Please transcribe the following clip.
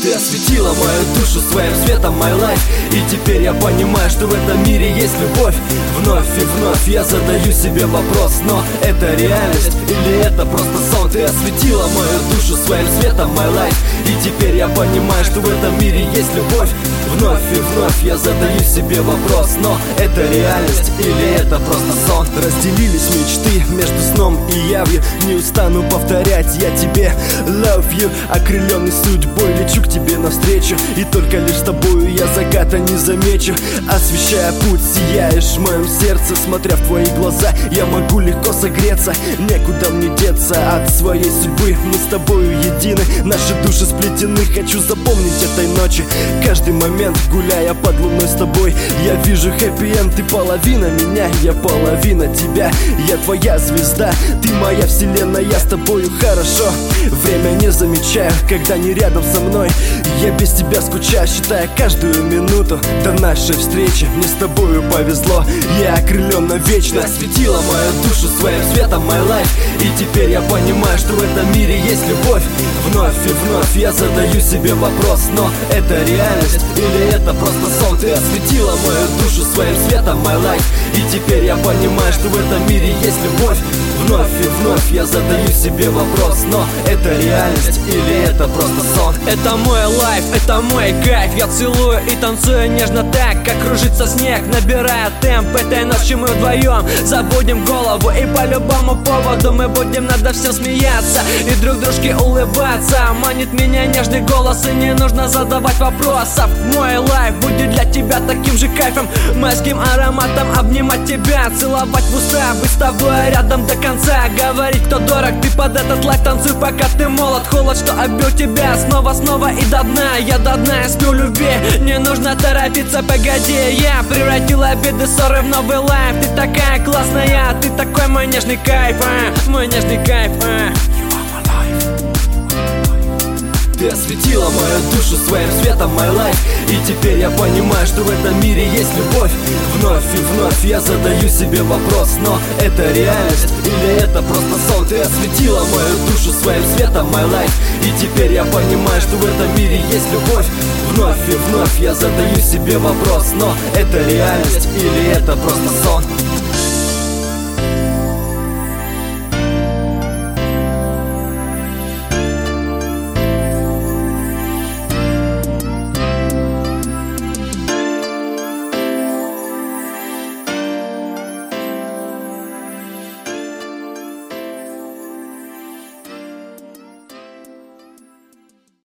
Ты осветила мою душу своим светом, my life. И теперь я понимаю, что в этом мире есть любовь. Вновь и вновь я задаю себе вопрос: но это реальность или это просто сон? Ты осветила мою душу своим светом, my life. И теперь я понимаю, что в этом мире есть любовь. Вновь и вновь я задаю себе вопрос: но это реальность или это просто сон? Разделились мечты между сном и явью. Не устану повторять я тебе love you. Окрыленный судьбой лечу к тебе навстречу, и только лишь с тобою я заката не замечу. Освещая путь, сияешь в моем сердце. Смотря в твои глаза, я могу легко согреться. Некуда мне деться от своей судьбы. Мы с тобою едины, наши души сплетены. Хочу запомнить этой ночи каждый момент, гуляя под луной с тобой. Я вижу хэппи-энд, ты половина меня, я половина тебя. Я твоя звезда, ты моя вселенная, с тобою хорошо. Время не замечаю, когда не рядом со мной. Я без тебя скучаю, считая каждую минуту до нашей встречи. Мне с тобою повезло, я окрылен навечно. Осветила мою душу своим светом, my life. И теперь я понимаю, что в этом мире есть любовь. Вновь и вновь я задаю себе вопрос: но это реальность или это просто сон? Ты осветила мою душу своим светом, my life. И теперь я понимаю, что в этом мире есть любовь. Вновь и вновь я задаю себе вопрос: но это реальность или это просто сон? Это мой лайф, это мой кайф. Я целую и танцую нежно так, как кружится снег, набирая темп. Этой ночью мы вдвоем забудем голову, и по любому поводу мы будем над всем смеяться и друг дружке улыбаться. Манит меня нежный голос, и не нужно задавать вопросов. Мой лайф будет для тебя таким же кайфом, майским ароматом обнимать тебя, целовать в уста, быть с тобой рядом до конца. Говорить, кто дорог, ты под этот лайф танцуй, пока ты молод. Холод, что оббил тебя снова и до дна. Я до дна, я сплю любви, не нужно торопиться, погоди. Я превратила беды, ссоры в новый лайф. Ты такая классная, ты такой мой нежный кайф, мой нежный кайф. Ты осветила мою душу своим светом, my life. И теперь я понимаю, что в этом мире есть любовь. Вновь и вновь я задаю себе вопрос: но это реальность или это просто сон? Ты осветила мою душу своим светом, my life. И теперь я понимаю, что в этом мире есть любовь. Вновь и вновь я задаю себе вопрос: но это реальность или это просто сон?